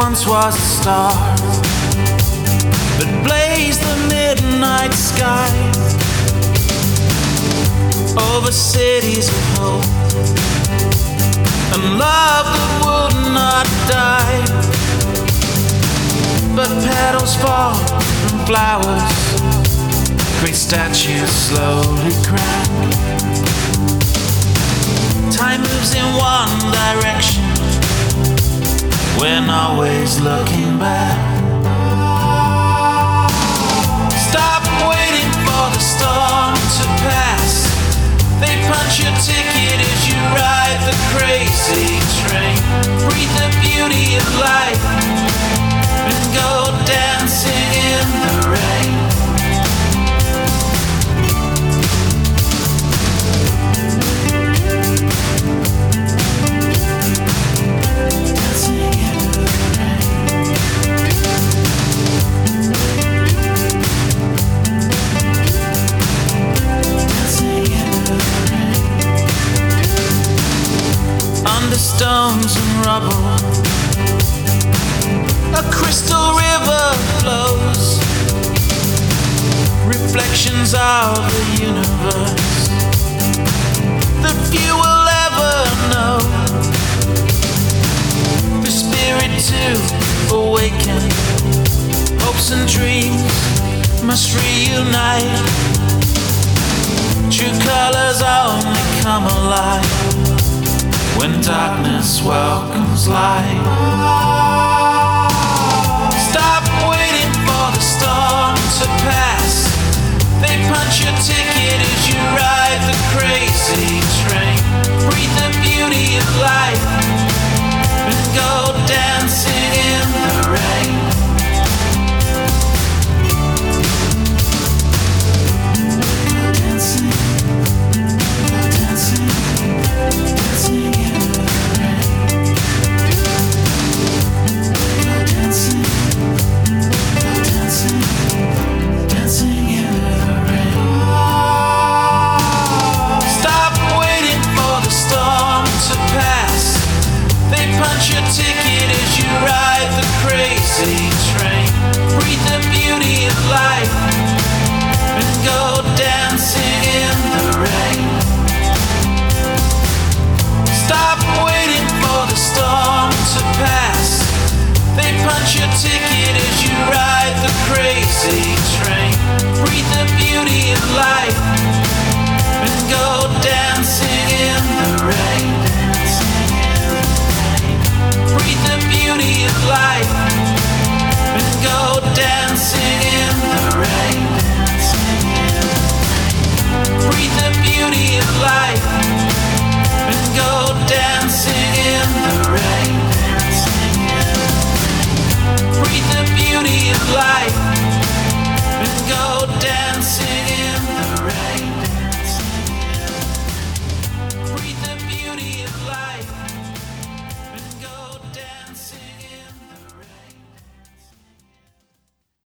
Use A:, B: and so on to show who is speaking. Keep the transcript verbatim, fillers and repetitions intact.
A: once was a star that blazed the midnight sky over cities of hope and love that would not die. But petals fall from flowers, great statues slowly crack. Time moves in one direction, we're always looking back. Stop waiting for the storm to pass. They punch your ticket as you ride the crazy train. Breathe the beauty of life and go dancing in the rain. Stones and rubble, a crystal river flows, reflections of the universe that few will ever know. For spirit to awaken, hopes and dreams must reunite. True colors only come alive when darkness welcomes light.